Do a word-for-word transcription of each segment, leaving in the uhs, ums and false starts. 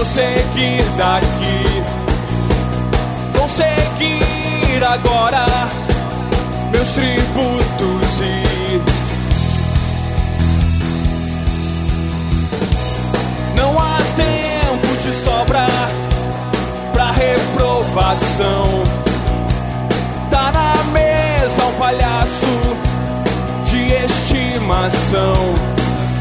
prosseguir daqui. Vou seguir agora meus tributos e não há tempo de sobra pra reprovação. Tá na mesa um palhaço de estimação.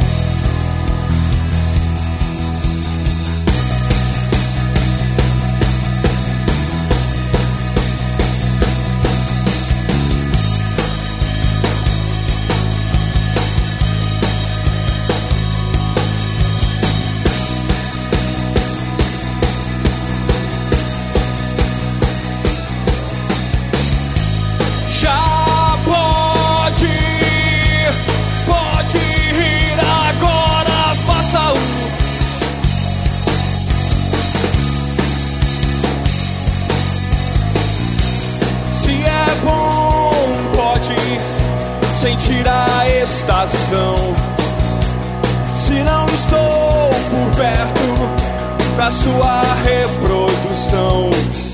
Sentir a estação. Se não estou por perto da sua reprodução.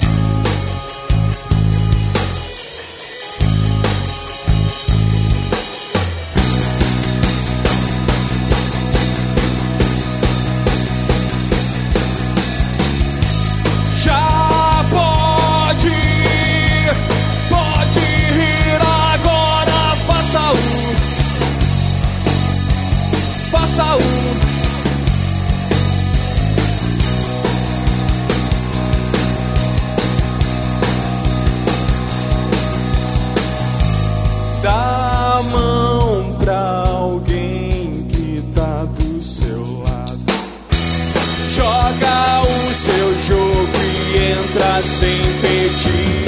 Já pode, pode ir agora. Faça um, faça um. Dá a mão pra alguém que tá do seu lado. Joga o seu jogo e entra sem pedir.